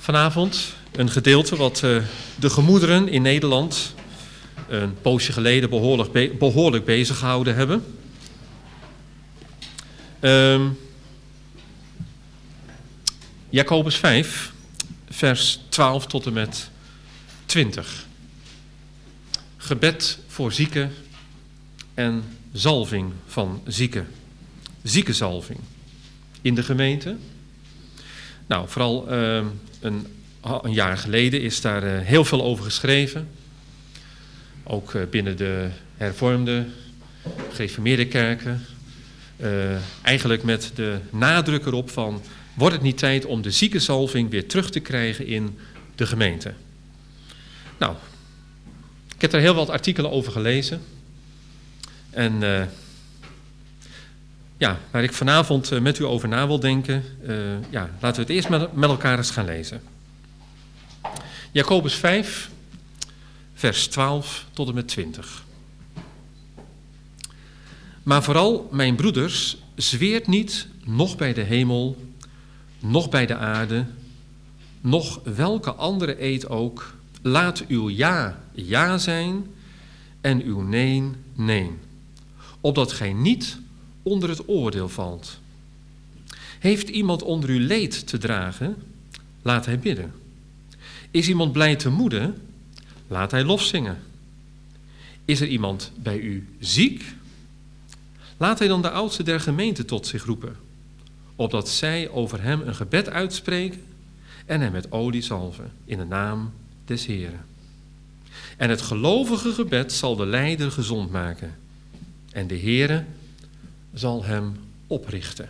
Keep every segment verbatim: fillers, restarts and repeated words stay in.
Vanavond een gedeelte wat uh, de gemoederen in Nederland een poosje geleden behoorlijk, be- behoorlijk bezig gehouden hebben. Um, Jacobus vijf, vers twaalf tot en met twintig. Gebed voor zieken en zalving van zieken. Ziekenzalving in de gemeente. Nou, vooral uh, een, een jaar geleden is daar uh, heel veel over geschreven. Ook uh, binnen de hervormde, gereformeerde kerken. Uh, eigenlijk met de nadruk erop van, wordt het niet tijd om de ziekenzalving weer terug te krijgen in de gemeente? Nou, ik heb er heel wat artikelen over gelezen. En uh, ja, waar ik vanavond uh, met u over na wil denken, uh, ja, laten we het eerst met, met elkaar eens gaan lezen. Jacobus vijf, vers twaalf tot en met twintig. Maar vooral, mijn broeders, zweert niet, noch bij de hemel, noch bij de aarde, noch welke andere eed ook. Laat uw ja, ja zijn en uw nee, nee. Opdat gij niet onder het oordeel valt. Heeft iemand onder u leed te dragen? Laat hij bidden. Is iemand blij te moede? Laat hij lof zingen. Is er iemand bij u ziek? Laat hij dan de oudste der gemeente tot zich roepen, opdat zij over hem een gebed uitspreken en hem met olie zalven in de naam des Heren. En het gelovige gebed zal de lijder gezond maken en de Heere zal hem oprichten.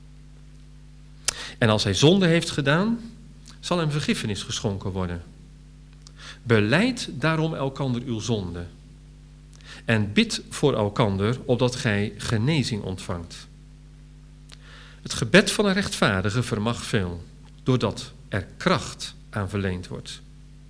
En als hij zonde heeft gedaan, zal hem vergiffenis geschonken worden. Belijd daarom elkander uw zonde en bid voor elkander, opdat gij genezing ontvangt. Het gebed van een rechtvaardige vermag veel, doordat er kracht aan verleend wordt.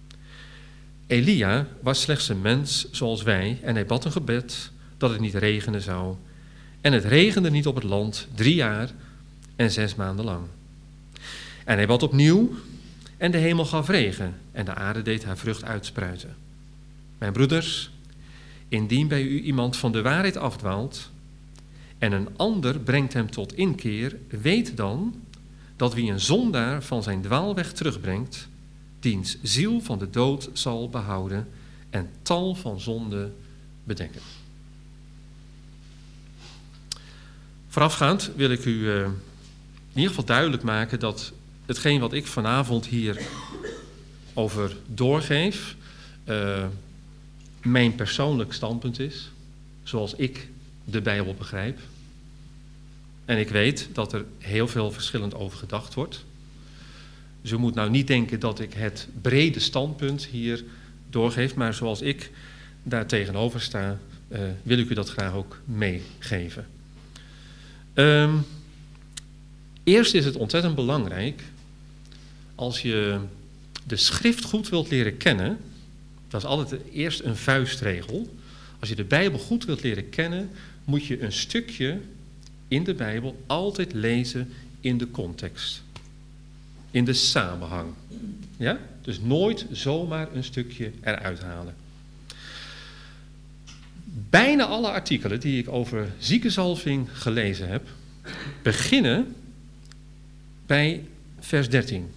Elia was slechts een mens zoals wij en hij bad een gebed dat het niet regenen zou. En het regende niet op het land drie jaar en zes maanden lang. En hij bad opnieuw en de hemel gaf regen en de aarde deed haar vrucht uitspruiten. Mijn broeders, indien bij u iemand van de waarheid afdwaalt en een ander brengt hem tot inkeer, weet dan dat wie een zondaar van zijn dwaalweg terugbrengt, diens ziel van de dood zal behouden en tal van zonden bedekken. Voorafgaand wil ik u uh, in ieder geval duidelijk maken dat hetgeen wat ik vanavond hier over doorgeef, uh, mijn persoonlijk standpunt is, zoals ik de Bijbel begrijp. En ik weet dat er heel veel verschillend over gedacht wordt. Dus u moet nou niet denken dat ik het brede standpunt hier doorgeef, maar zoals ik daar tegenover sta, uh, wil ik u dat graag ook meegeven. Um, eerst is het ontzettend belangrijk, als je de schrift goed wilt leren kennen, dat is altijd eerst een vuistregel. Als je de Bijbel goed wilt leren kennen, moet je een stukje in de Bijbel altijd lezen in de context. In de samenhang. Ja? Dus nooit zomaar een stukje eruit halen. Bijna alle artikelen die ik over ziekenzalving gelezen heb, beginnen bij vers dertien.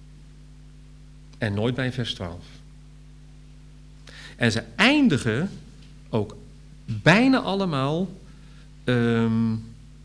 En nooit bij vers twaalf. En ze eindigen ook bijna allemaal um,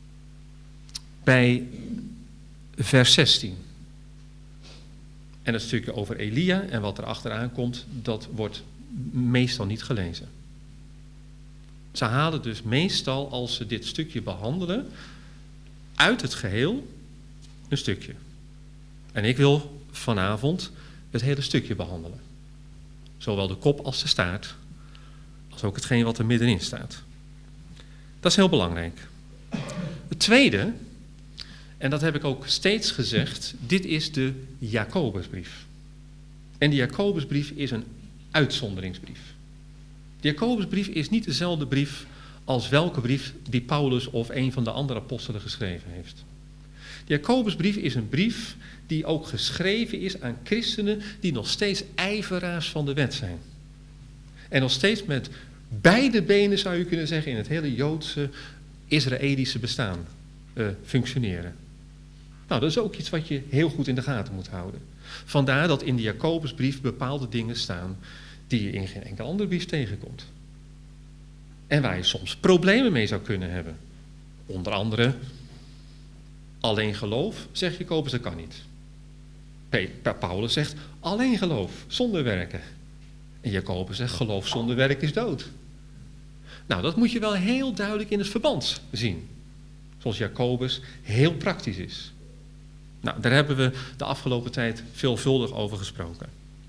bij vers zestien. En het stukje over Elia en wat er achteraan komt, dat wordt meestal niet gelezen. Ze halen dus meestal, als ze dit stukje behandelen, uit het geheel een stukje. En ik wil vanavond het hele stukje behandelen. Zowel de kop als de staart, als ook hetgeen wat er middenin staat. Dat is heel belangrijk. Het tweede, en dat heb ik ook steeds gezegd, dit is de Jacobusbrief. En de Jacobusbrief is een uitzonderingsbrief. De Jacobusbrief is niet dezelfde brief als welke brief die Paulus of een van de andere apostelen geschreven heeft. De Jacobusbrief is een brief die ook geschreven is aan christenen die nog steeds ijveraars van de wet zijn. En nog steeds met beide benen, zou je kunnen zeggen, in het hele Joodse, Israëlische bestaan uh, functioneren. Nou, dat is ook iets wat je heel goed in de gaten moet houden. Vandaar dat in de Jacobusbrief bepaalde dingen staan die je in geen enkele andere brief tegenkomt. En waar je soms problemen mee zou kunnen hebben. Onder andere, alleen geloof, zegt Jacobus, dat kan niet. Paulus zegt, alleen geloof, zonder werken. En Jacobus zegt, geloof zonder werk is dood. Nou, dat moet je wel heel duidelijk in het verband zien. Zoals Jacobus heel praktisch is. Nou, daar hebben we de afgelopen tijd veelvuldig over gesproken.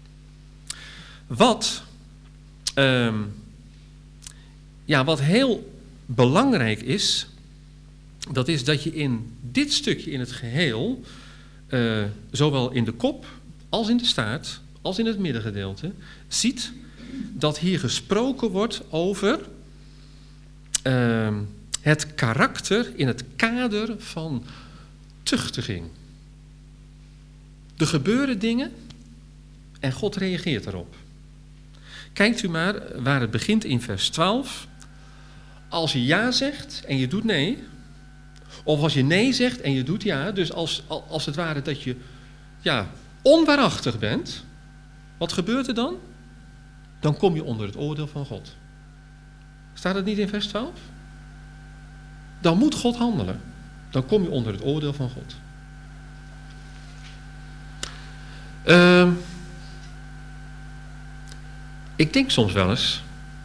Wat, um, ja, wat heel belangrijk is, dat is dat je in dit stukje in het geheel, uh, zowel in de kop als in de staart, als in het middengedeelte, ziet dat hier gesproken wordt over uh, het karakter in het kader van tuchtiging. Er gebeuren dingen en God reageert daarop. Kijkt u maar waar het begint in vers twaalf. Als je ja zegt en je doet nee, of als je nee zegt en je doet ja, dus als, als het ware dat je ja, onwaarachtig bent, wat gebeurt er dan? Dan kom je onder het oordeel van God. Staat het niet in vers twaalf? Dan moet God handelen. Dan kom je onder het oordeel van God. Uh, ik denk soms wel eens,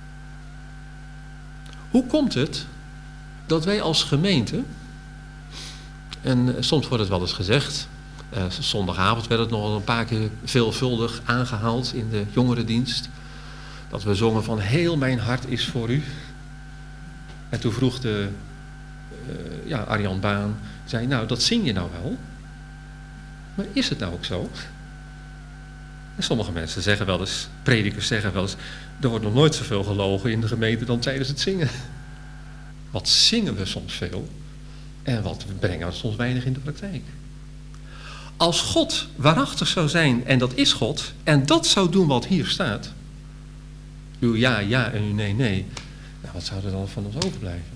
hoe komt het dat wij als gemeente, en soms wordt het wel eens gezegd, uh, zondagavond werd het nog een paar keer veelvuldig aangehaald in de jongerendienst, dat we zongen van heel mijn hart is voor u. En toen vroeg de uh, ja, Arjan Baan, zei nou dat zing je nou wel, maar is het nou ook zo? En sommige mensen zeggen wel eens, predikers zeggen wel eens, er wordt nog nooit zoveel gelogen in de gemeente dan tijdens het zingen. Wat zingen we soms veel en wat brengen we soms weinig in de praktijk. Als God waarachtig zou zijn, en dat is God, en dat zou doen wat hier staat, uw ja, ja en uw nee, nee, nou, wat zou er dan van ons overblijven?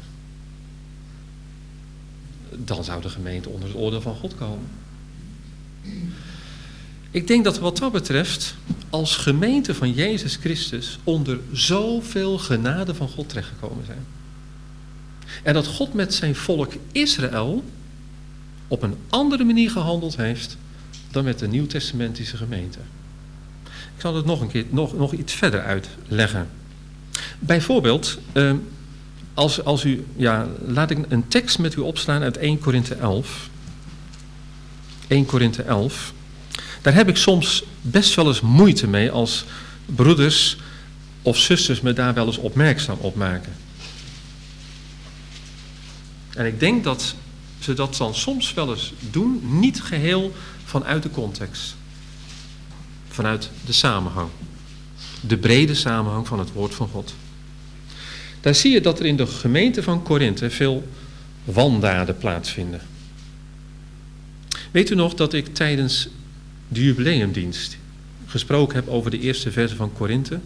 Dan zou de gemeente onder het oordeel van God komen. Ik denk dat we wat dat betreft als gemeente van Jezus Christus onder zoveel genade van God terechtgekomen zijn. En dat God met zijn volk Israël op een andere manier gehandeld heeft dan met de Nieuwtestamentische gemeente. Ik zal het nog een keer nog, nog iets verder uitleggen. Bijvoorbeeld, uh, als, als u, ja, laat ik een tekst met u opslaan uit Eerste Korinthe elf. Eerste Korinthe elf. Daar heb ik soms best wel eens moeite mee als broeders of zusters me daar wel eens opmerkzaam op maken. En ik denk dat ze dat dan soms wel eens doen, niet geheel vanuit de context. Vanuit de samenhang. De brede samenhang van het woord van God. Daar zie je dat er in de gemeente van Korinthe veel wandaden plaatsvinden. Weet u nog dat ik tijdens de jubileumdienst gesproken heb over de eerste verse van Korinthe?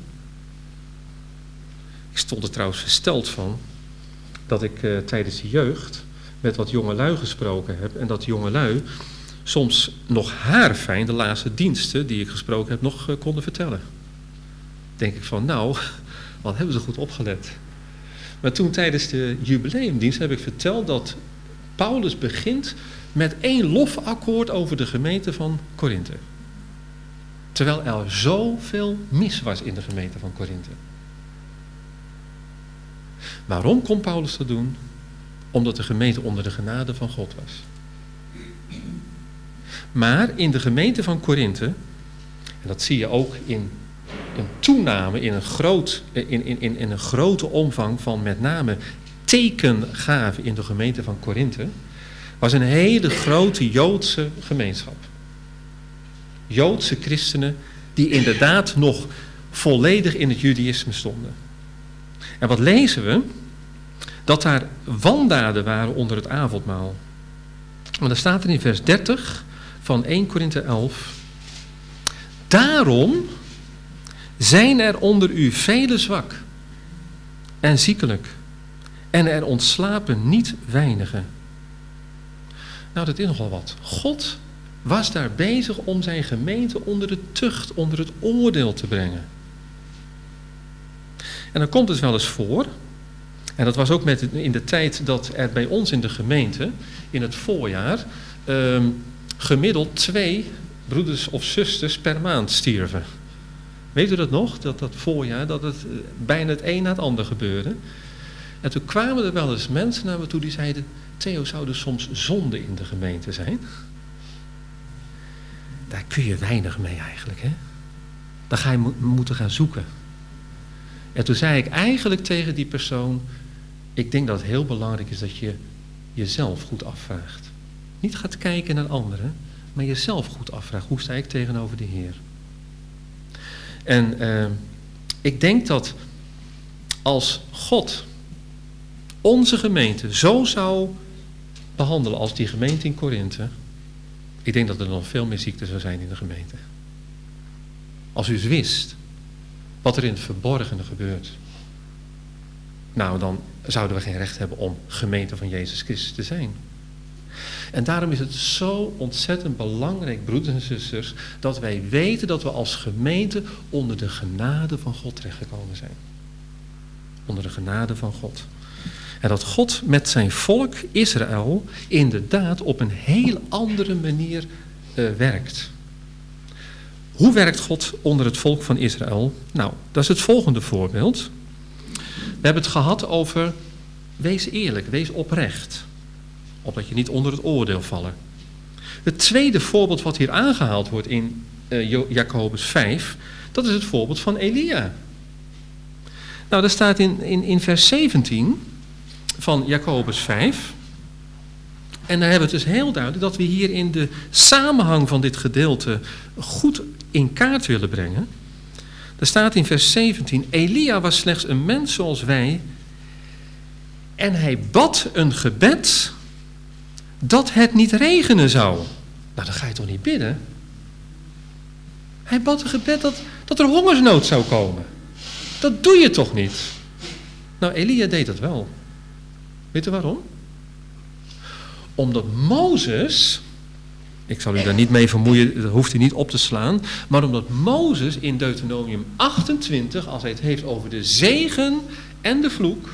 Ik stond er trouwens versteld van dat ik uh, tijdens de jeugd met wat jongelui gesproken heb en dat jongelui soms nog haarfijn de laatste diensten die ik gesproken heb nog uh, konden vertellen. Denk ik van nou, wat hebben ze goed opgelet. Maar toen tijdens de jubileumdienst heb ik verteld dat Paulus begint met één lofakkoord over de gemeente van Korinthe. Terwijl er zoveel mis was in de gemeente van Korinthe. Waarom kon Paulus dat doen? Omdat de gemeente onder de genade van God was. Maar in de gemeente van Korinthe, en dat zie je ook in een toename, in een, groot, in, in, in, in een grote omvang van met name tekengaven in de gemeente van Korinthe, was een hele grote Joodse gemeenschap. Joodse christenen die inderdaad nog volledig in het judaïsme stonden. En wat lezen we? Dat daar wandaden waren onder het avondmaal. Want dan staat er in vers dertig van eerste Korinthe elf. Daarom zijn er onder u velen zwak en ziekelijk en er ontslapen niet weinigen. Nou, dat is nogal wat. God was daar bezig om zijn gemeente onder de tucht, onder het oordeel te brengen. En dan komt het wel eens voor, en dat was ook met in de tijd dat er bij ons in de gemeente, in het voorjaar, eh, gemiddeld twee broeders of zusters per maand stierven. Weet u dat nog? Dat dat voorjaar, dat het bijna het een na het ander gebeurde. En toen kwamen er wel eens mensen naar me toe die zeiden, Theo, zou er soms zonde in de gemeente zijn? Daar kun je weinig mee eigenlijk, hè? Dan ga je mo- moeten gaan zoeken. En toen zei ik eigenlijk tegen die persoon, ik denk dat het heel belangrijk is dat je jezelf goed afvraagt. Niet gaat kijken naar anderen, maar jezelf goed afvraagt. Hoe sta ik tegenover de Heer? En uh, ik denk dat als God onze gemeente zo zou behandelen als die gemeente in Korinthe, ik denk dat er nog veel meer ziekte zou zijn in de gemeente. Als u eens wist wat er in het verborgene gebeurt, nou dan zouden we geen recht hebben om gemeente van Jezus Christus te zijn. En daarom is het zo ontzettend belangrijk, broeders en zusters, dat wij weten dat we als gemeente onder de genade van God terechtgekomen zijn. Onder de genade van God. En dat God met zijn volk Israël inderdaad op een heel andere manier uh, werkt. Hoe werkt God onder het volk van Israël? Nou, dat is het volgende voorbeeld. We hebben het gehad over, wees eerlijk, wees oprecht. Opdat je niet onder het oordeel vallen. Het tweede voorbeeld wat hier aangehaald wordt in uh, Jacobus vijf, dat is het voorbeeld van Elia. Nou, daar staat in, in, in vers zeventien van Jacobus vijf. En daar hebben we het dus heel duidelijk dat we hier in de samenhang van dit gedeelte goed in kaart willen brengen. Er staat in vers zeventien, Elia was slechts een mens zoals wij en hij bad een gebed dat het niet regenen zou. Nou, dan ga je toch niet bidden? Hij bad een gebed dat, dat er hongersnood zou komen. Dat doe je toch niet? Nou, Elia deed dat wel. Weet u waarom? Omdat Mozes, ik zal u daar niet mee vermoeien, dat hoeft u niet op te slaan, maar omdat Mozes in Deuteronomium achtentwintig, als hij het heeft over de zegen en de vloek,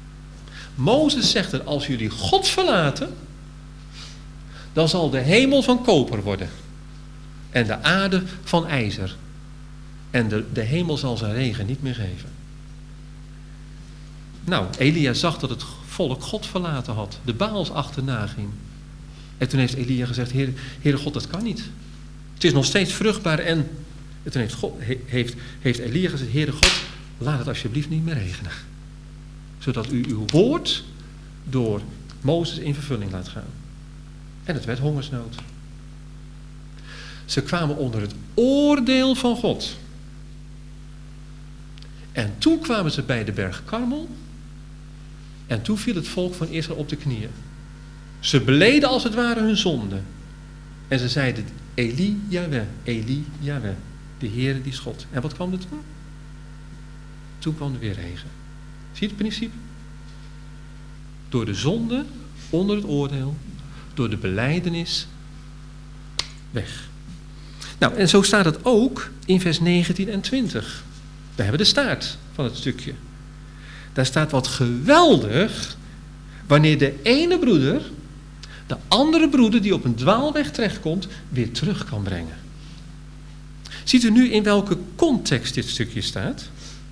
Mozes zegt dat als jullie God verlaten, dan zal de hemel van koper worden en de aarde van ijzer. En de, de hemel zal zijn regen niet meer geven. Nou, Elia zag dat het volk God verlaten had. De Baals achterna ging. En toen heeft Elia gezegd, Heer, Heere God, dat kan niet. Het is nog steeds vruchtbaar. En toen heeft, God, heeft, heeft Elia gezegd, Heere God, laat het alsjeblieft niet meer regenen. Zodat u uw woord door Mozes in vervulling laat gaan. En het werd hongersnood. Ze kwamen onder het oordeel van God. En toen kwamen ze bij de berg Karmel. En toen viel het volk van Israël op de knieën. Ze beleden als het ware hun zonde. En ze zeiden, Eli Yahweh, Eli Yahweh. De Heere die is God. En wat kwam er toen? Toen kwam er weer regen. Zie je het principe? Door de zonde, onder het oordeel, door de belijdenis, weg. Nou, en zo staat het ook in vers negentien en twintig. We hebben de staart van het stukje. Daar staat wat geweldig, wanneer de ene broeder de andere broeder die op een dwaalweg terechtkomt, weer terug kan brengen. Ziet u nu in welke context dit stukje staat?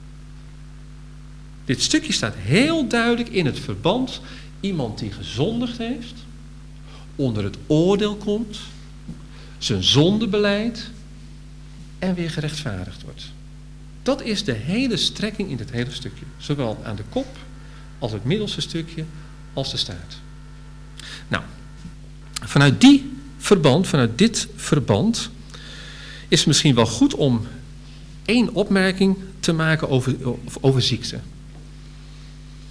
Dit stukje staat heel duidelijk in het verband. Iemand die gezondigd heeft, onder het oordeel komt, zijn zonde belijdt en weer gerechtvaardigd wordt. Dat is de hele strekking in dit hele stukje. Zowel aan de kop, als het middelste stukje, als de staart. Nou, vanuit die verband, vanuit dit verband, is het misschien wel goed om één opmerking te maken over, over ziekte.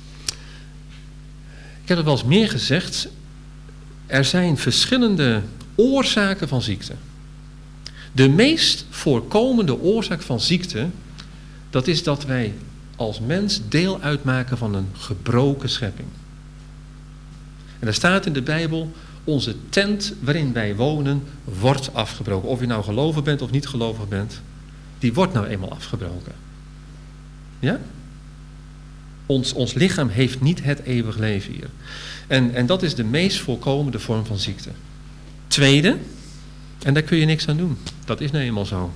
Ik heb het wel eens meer gezegd. Er zijn verschillende oorzaken van ziekte. De meest voorkomende oorzaak van ziekte, dat is dat wij als mens deel uitmaken van een gebroken schepping. En er staat in de Bijbel, onze tent waarin wij wonen wordt afgebroken. Of je nou gelovig bent of niet gelovig bent, die wordt nou eenmaal afgebroken. Ja? Ons, ons lichaam heeft niet het eeuwig leven hier. En, en dat is de meest voorkomende vorm van ziekte. Tweede, en daar kun je niks aan doen. Dat is nou eenmaal zo.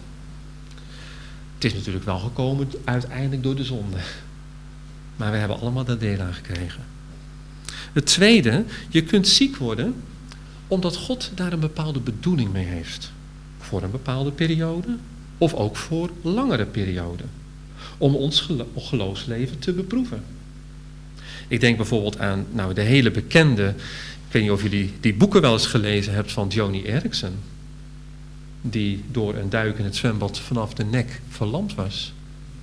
Het is natuurlijk wel gekomen uiteindelijk door de zonde. Maar we hebben allemaal daar deel aan gekregen. Het tweede, je kunt ziek worden omdat God daar een bepaalde bedoeling mee heeft. Voor een bepaalde periode of ook voor langere perioden. Om ons gelo- geloofsleven te beproeven. Ik denk bijvoorbeeld aan nou, de hele bekende, ik weet niet of jullie die boeken wel eens gelezen hebt van Joni Eareckson. Die door een duik in het zwembad vanaf de nek verlamd was.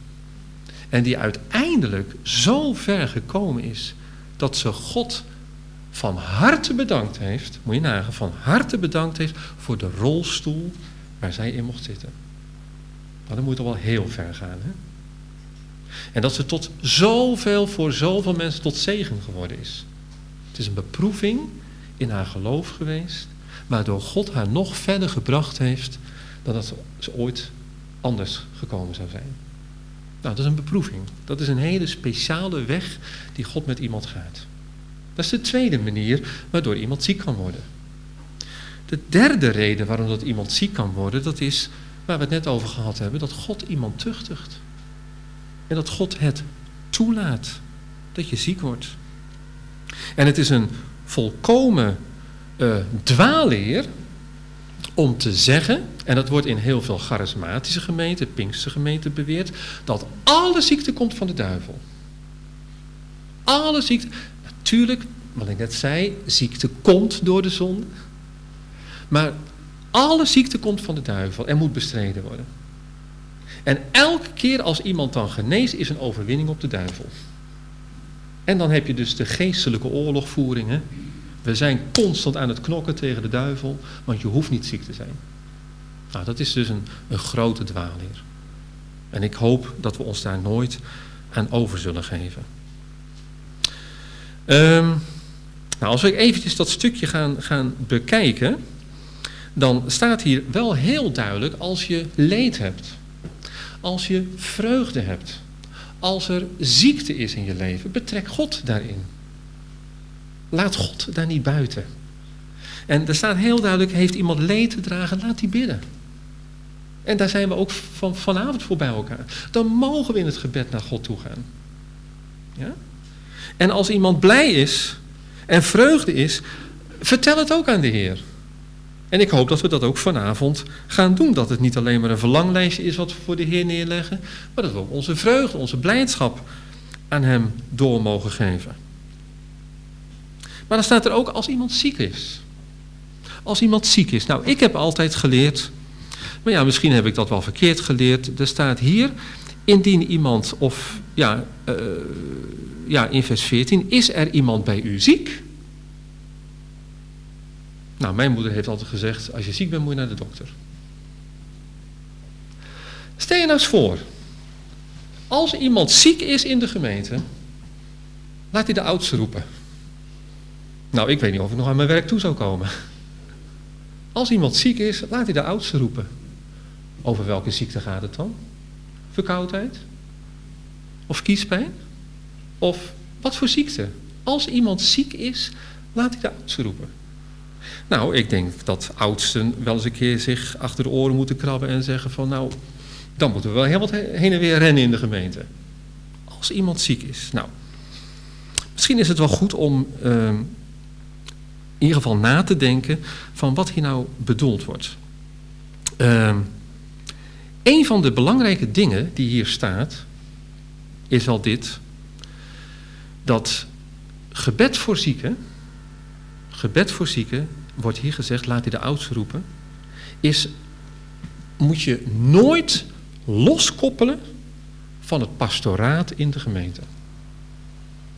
En die uiteindelijk zo ver gekomen is dat ze God van harte bedankt heeft, moet je nagaan, van harte bedankt heeft voor de rolstoel waar zij in mocht zitten. Maar dan moet het wel heel ver gaan, hè? En dat ze tot zoveel, voor zoveel mensen tot zegen geworden is. Het is een beproeving in haar geloof geweest, waardoor God haar nog verder gebracht heeft dan dat ze ooit anders gekomen zou zijn. Nou, dat is een beproeving. Dat is een hele speciale weg die God met iemand gaat. Dat is de tweede manier waardoor iemand ziek kan worden. De derde reden waarom dat iemand ziek kan worden, dat is waar we het net over gehad hebben, dat God iemand tuchtigt. En dat God het toelaat dat je ziek wordt. En het is een volkomen uh, dwaalleer om te zeggen, en dat wordt in heel veel charismatische gemeenten, Pinkstergemeenten beweerd, dat alle ziekte komt van de duivel. Alle ziekte, natuurlijk, wat ik net zei, ziekte komt door de zonde. Maar alle ziekte komt van de duivel en moet bestreden worden. En elke keer als iemand dan geneest, is een overwinning op de duivel. En dan heb je dus de geestelijke oorlogvoering. Hè? We zijn constant aan het knokken tegen de duivel, want je hoeft niet ziek te zijn. Nou, dat is dus een, een grote dwaalleer. En ik hoop dat we ons daar nooit aan over zullen geven. Um, nou, als we eventjes dat stukje gaan, gaan bekijken, dan staat hier wel heel duidelijk, als je leed hebt, als je vreugde hebt, als er ziekte is in je leven, betrek God daarin. Laat God daar niet buiten. En er staat heel duidelijk, heeft iemand leed te dragen, laat die bidden. En daar zijn we ook van, vanavond voor bij elkaar. Dan mogen we in het gebed naar God toe gaan. Ja? En als iemand blij is en vreugde is, vertel het ook aan de Heer. En ik hoop dat we dat ook vanavond gaan doen. Dat het niet alleen maar een verlanglijstje is wat we voor de Heer neerleggen, maar dat we ook onze vreugde, onze blijdschap aan Hem door mogen geven. Maar dan staat er ook als iemand ziek is. Als iemand ziek is. Nou, ik heb altijd geleerd, maar ja, misschien heb ik dat wel verkeerd geleerd. Er staat hier, indien iemand, of ja, uh, ja in vers veertien, is er iemand bij u ziek? Nou, mijn moeder heeft altijd gezegd, als je ziek bent moet je naar de dokter. Stel je nou eens voor, als iemand ziek is in de gemeente, laat hij de oudste roepen. Nou, ik weet niet of ik nog aan mijn werk toe zou komen. Als iemand ziek is, laat hij de oudste roepen. Over welke ziekte gaat het dan? Verkoudheid? Of kiespijn? Of wat voor ziekte? Als iemand ziek is, laat hij de oudste roepen. Nou, ik denk dat oudsten wel eens een keer zich achter de oren moeten krabben en zeggen van nou, dan moeten we wel heel wat heen en weer rennen in de gemeente. Als iemand ziek is. Nou, misschien is het wel goed om uh, in ieder geval na te denken van wat hier nou bedoeld wordt. Uh, een van de belangrijke dingen die hier staat, is wel dit, dat gebed voor zieken, gebed voor zieken, wordt hier gezegd, laat hij de oudste roepen, is, moet je nooit loskoppelen van het pastoraat in de gemeente.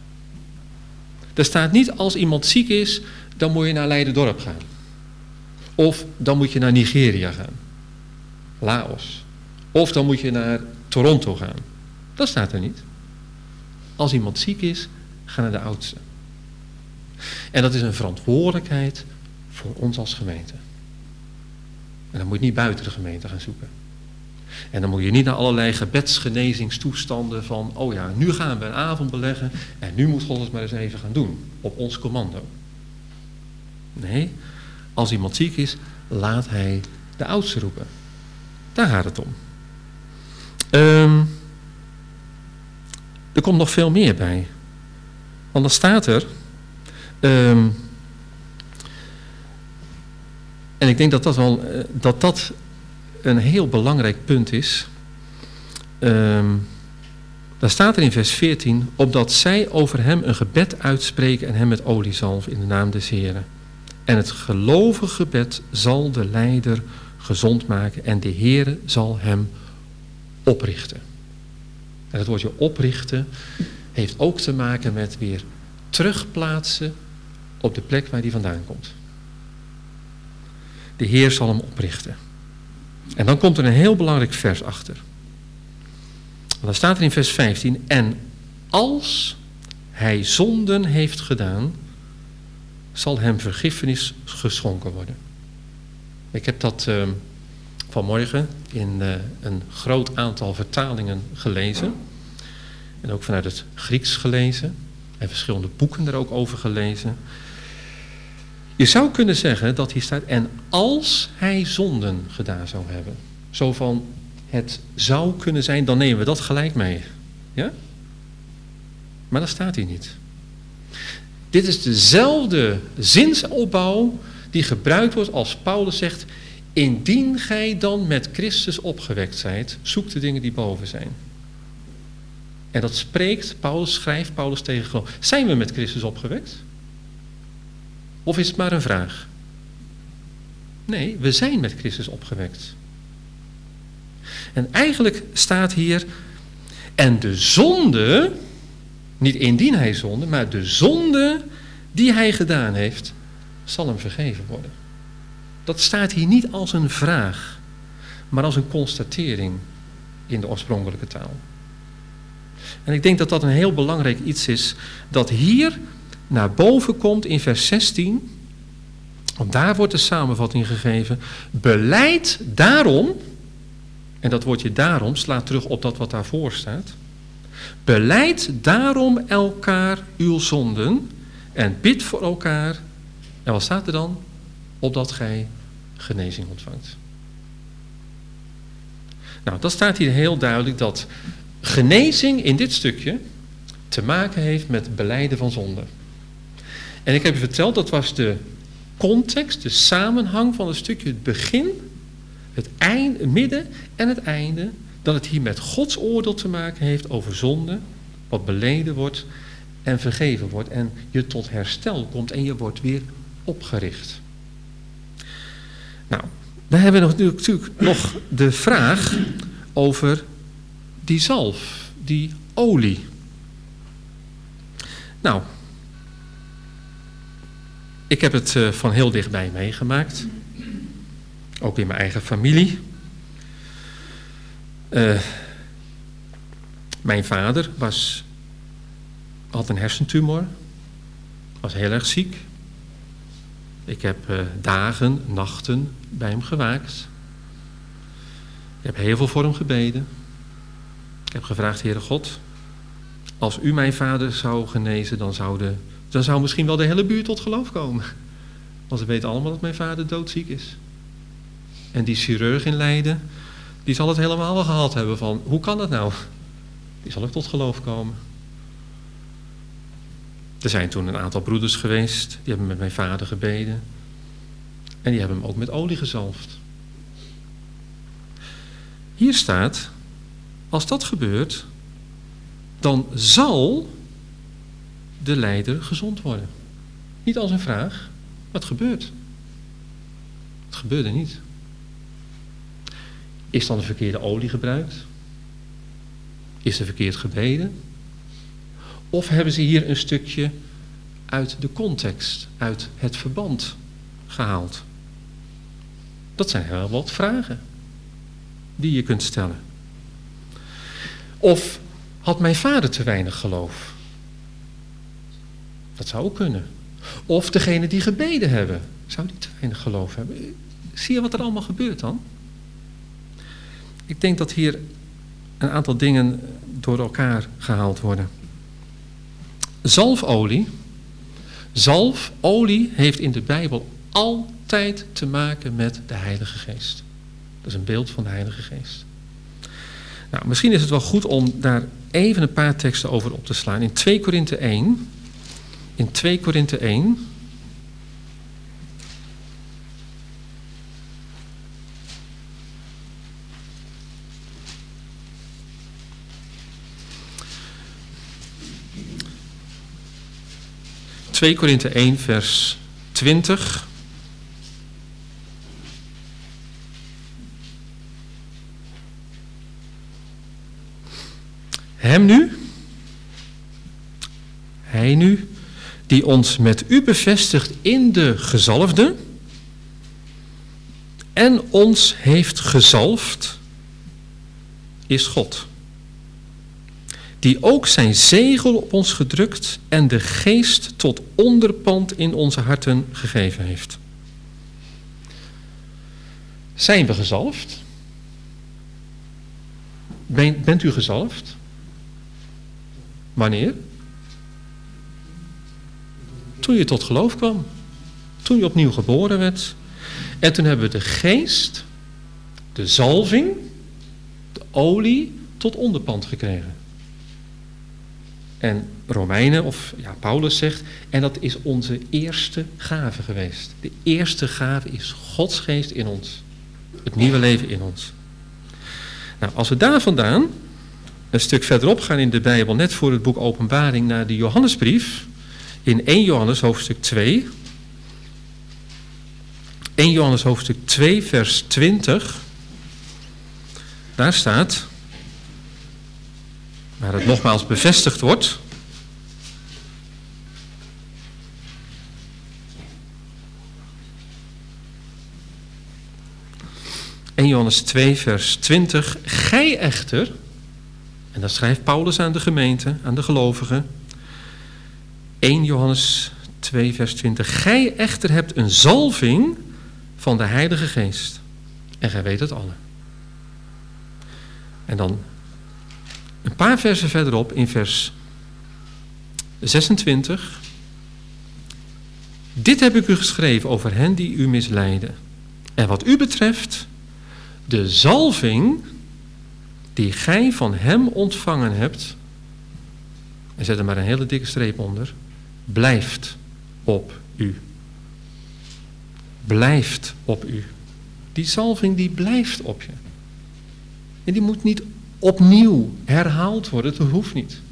Er staat niet, als iemand ziek is, dan moet je naar Leiderdorp gaan. Of dan moet je naar Nigeria gaan. Laos. Of dan moet je naar Toronto gaan. Dat staat er niet. Als iemand ziek is, ga naar de oudste. En dat is een verantwoordelijkheid voor ons als gemeente. En dan moet je niet buiten de gemeente gaan zoeken. En dan moet je niet naar allerlei gebedsgenezingstoestanden van, oh ja, nu gaan we een avond beleggen en nu moet God het maar eens even gaan doen, op ons commando. Nee, als iemand ziek is, laat hij de oudste roepen. Daar gaat het om. Um, er komt nog veel meer bij. Want dan staat er, um, en ik denk dat dat wel, uh, dat dat een heel belangrijk punt is. Um, daar staat er in vers veertien, opdat zij over hem een gebed uitspreken en hem met olie zalven in de naam des Heren. En het gelovige gebed zal de lijder gezond maken en de Heere zal hem oprichten. En het woordje oprichten heeft ook te maken met weer terugplaatsen op de plek waar hij vandaan komt. De Heer zal hem oprichten. En dan komt er een heel belangrijk vers achter. Want dan staat er in vers vijftien, en als hij zonden heeft gedaan, zal hem vergiffenis geschonken worden. Ik heb dat uh, vanmorgen in uh, een groot aantal vertalingen gelezen. En ook vanuit het Grieks gelezen. En verschillende boeken er ook over gelezen. Je zou kunnen zeggen dat hier staat, en als hij zonden gedaan zou hebben. Zo van, het zou kunnen zijn, dan nemen we dat gelijk mee. Ja? Maar dat staat hier niet. Dit is dezelfde zinsopbouw die gebruikt wordt als Paulus zegt, indien gij dan met Christus opgewekt zijt, zoek de dingen die boven zijn. En dat spreekt, Paulus schrijft, Paulus tegen geloof. Zijn we met Christus opgewekt? Of is het maar een vraag? Nee, we zijn met Christus opgewekt. En eigenlijk staat hier, en de zonde, niet indien hij zonde, maar de zonde die hij gedaan heeft, zal hem vergeven worden. Dat staat hier niet als een vraag, maar als een constatering in de oorspronkelijke taal. En ik denk dat dat een heel belangrijk iets is, dat hier naar boven komt in vers zestien, want daar wordt de samenvatting gegeven, beleid daarom, en dat woordje daarom slaat terug op dat wat daarvoor staat, beleid daarom elkaar uw zonden en bid voor elkaar, en wat staat er dan? Opdat gij genezing ontvangt. Nou, dat staat hier heel duidelijk dat genezing in dit stukje te maken heeft met belijden van zonde. En ik heb u verteld, dat was de context, de samenhang van het stukje, het begin, het, eind, het midden en het einde, dat het hier met Gods oordeel te maken heeft over zonde, wat beleden wordt en vergeven wordt en je tot herstel komt en je wordt weer opgericht. Nou, dan hebben we nog, natuurlijk nog de vraag over die zalf, die olie. Nou, ik heb het uh, van heel dichtbij meegemaakt. Ook in mijn eigen familie. Uh, mijn vader was, had een hersentumor. Was heel erg ziek. Ik heb uh, dagen, nachten bij hem gewaakt. Ik heb heel veel voor hem gebeden. Ik heb gevraagd, Heere God, als u mijn vader zou genezen, dan zou, de, dan zou misschien wel de hele buurt tot geloof komen. Want ze weten allemaal dat mijn vader doodziek is. En die chirurg in Leiden, die zal het helemaal wel gehad hebben van, hoe kan dat nou? Die zal ook tot geloof komen. Er zijn toen een aantal broeders geweest, die hebben met mijn vader gebeden. En die hebben hem ook met olie gezalfd. Hier staat, als dat gebeurt, dan zal de lijder gezond worden. Niet als een vraag, maar het gebeurt. Het gebeurde niet. Is dan de verkeerde olie gebruikt? Is er verkeerd gebeden? Of hebben ze hier een stukje uit de context, uit het verband gehaald? Dat zijn heel wat vragen die je kunt stellen. Of had mijn vader te weinig geloof? Dat zou ook kunnen. Of degene die gebeden hebben, zou die te weinig geloof hebben? Zie je wat er allemaal gebeurt dan? Ik denk dat hier een aantal dingen door elkaar gehaald worden. Zalfolie. Zalfolie heeft in de Bijbel altijd te maken met de Heilige Geest. Dat is een beeld van de Heilige Geest. Nou, misschien is het wel goed om daar even een paar teksten over op te slaan. In twee Korinthe één. In twee Korinthe één. twee Korinthe één vers twintig. Hem nu, hij nu, die ons met u bevestigt in de gezalfde en ons heeft gezalfd, is God. Die ook zijn zegel op ons gedrukt en de geest tot onderpand in onze harten gegeven heeft. Zijn we gezalfd? Ben, bent u gezalfd? Wanneer? Toen je tot geloof kwam. Toen je opnieuw geboren werd. En toen hebben we de geest, de zalving, de olie tot onderpand gekregen. En Romeinen, of ja, Paulus zegt, en dat is onze eerste gave geweest. De eerste gave is Gods geest in ons. Het nieuwe leven in ons. Nou, als we daar vandaan een stuk verderop gaan in de Bijbel, net voor het boek Openbaring, naar de Johannesbrief, in één Johannes hoofdstuk twee. één Johannes hoofdstuk twee vers twintig. Daar staat, waar het nogmaals bevestigd wordt. één Johannes twee vers twintig. Gij echter, en dat schrijft Paulus aan de gemeente, aan de gelovigen. één Johannes twee vers twintig. Gij echter hebt een zalving van de Heilige Geest. En gij weet het allen. En dan een paar versen verderop in vers zesentwintig. Dit heb ik u geschreven over hen die u misleiden. En wat u betreft, de zalving die gij van hem ontvangen hebt, en zet er maar een hele dikke streep onder, blijft op u. Blijft op u. Die zalving die blijft op je. En die moet niet opnieuw herhaald worden, dat hoeft niet.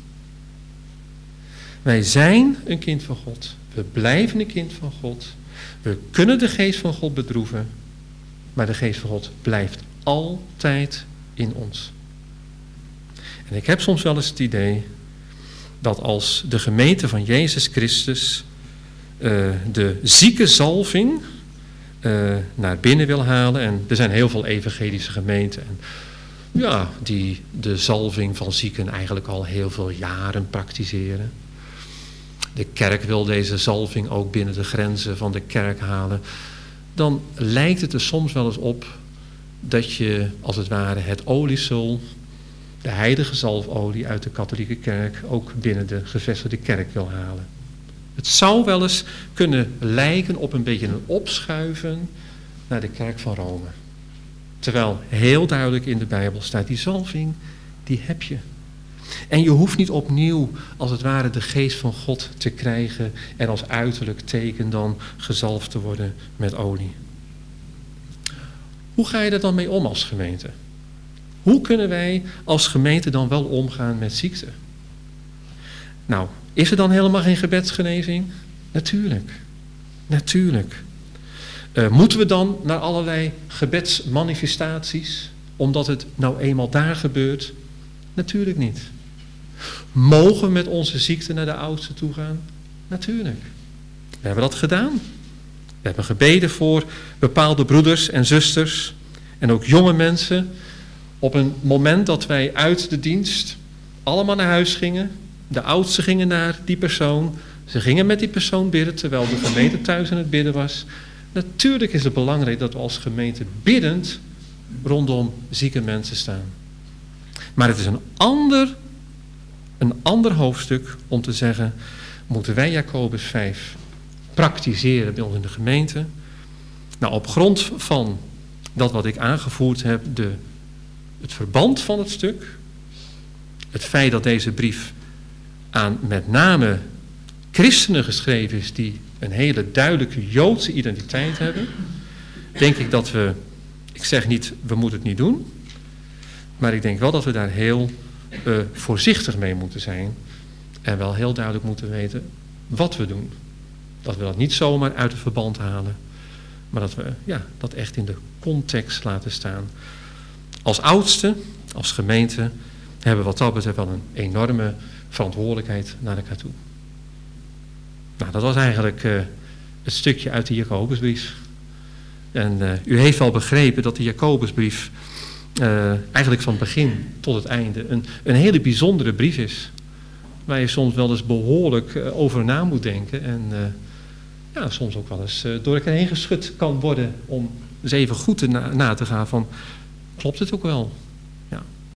Wij zijn een kind van God. We blijven een kind van God. We kunnen de geest van God bedroeven, maar de geest van God blijft altijd in ons. En ik heb soms wel eens het idee dat als de gemeente van Jezus Christus uh, de zieke zalving uh, naar binnen wil halen, en er zijn heel veel evangelische gemeenten, en ja, die de zalving van zieken eigenlijk al heel veel jaren praktiseren. De kerk wil deze zalving ook binnen de grenzen van de kerk halen. Dan lijkt het er soms wel eens op dat je, als het ware, het oliesel, de heilige zalfolie uit de katholieke kerk, ook binnen de gevestigde kerk wil halen. Het zou wel eens kunnen lijken op een beetje een opschuiven naar de kerk van Rome. Terwijl heel duidelijk in de Bijbel staat, die zalving, die heb je. En je hoeft niet opnieuw, als het ware, de geest van God te krijgen en als uiterlijk teken dan gezalfd te worden met olie. Hoe ga je er dan mee om als gemeente? Hoe kunnen wij als gemeente dan wel omgaan met ziekte? Nou, is er dan helemaal geen gebedsgenezing? Natuurlijk. Natuurlijk. Uh, moeten we dan naar allerlei gebedsmanifestaties, omdat het nou eenmaal daar gebeurt? Natuurlijk niet. Mogen we met onze ziekte naar de oudste toe gaan? Natuurlijk. We hebben dat gedaan. We hebben gebeden voor bepaalde broeders en zusters en ook jonge mensen. Op een moment dat wij uit de dienst allemaal naar huis gingen. De oudsten gingen naar die persoon. Ze gingen met die persoon bidden terwijl de gemeente thuis aan het bidden was. Natuurlijk is het belangrijk dat we als gemeente biddend rondom zieke mensen staan. Maar het is een ander, een ander hoofdstuk om te zeggen, moeten wij Jacobus vijf praktiseren bij ons in de gemeente? Nou, op grond van dat wat ik aangevoerd heb, de, het verband van het stuk, het feit dat deze brief aan met name christenen geschreven is die een hele duidelijke Joodse identiteit hebben, denk ik dat we, ik zeg niet, we moeten het niet doen, maar ik denk wel dat we daar heel uh, voorzichtig mee moeten zijn en wel heel duidelijk moeten weten wat we doen. Dat we dat niet zomaar uit het verband halen, maar dat we ja, dat echt in de context laten staan. Als oudste, als gemeente, hebben we wat dat betreft wel een enorme verantwoordelijkheid naar elkaar toe. Nou, dat was eigenlijk uh, het stukje uit de Jacobusbrief. En uh, u heeft wel begrepen dat de Jacobusbrief uh, eigenlijk van het begin tot het einde een, een hele bijzondere brief is. Waar je soms wel eens behoorlijk uh, over na moet denken. En uh, ja, soms ook wel eens uh, door elkaar heen geschud kan worden om eens even goed te na, na te gaan van, klopt het ook wel?